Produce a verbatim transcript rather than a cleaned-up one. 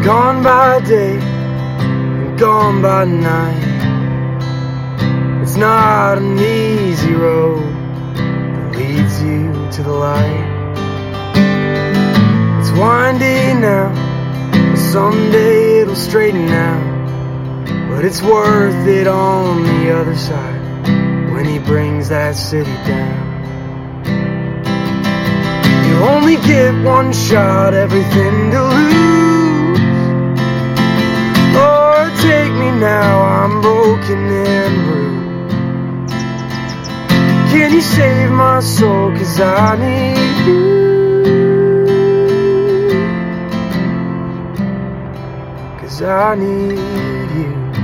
Gone by day and gone by night. It's not an easy road that leads you to the light. It's windy now, but someday it'll straighten out. But it's worth it on the other side when he brings that city down. You only get one shot, everything to lose. Lord, take me now, I'm broken and bruised. Can you save my soul, 'cause I need you. 'Cause I need you.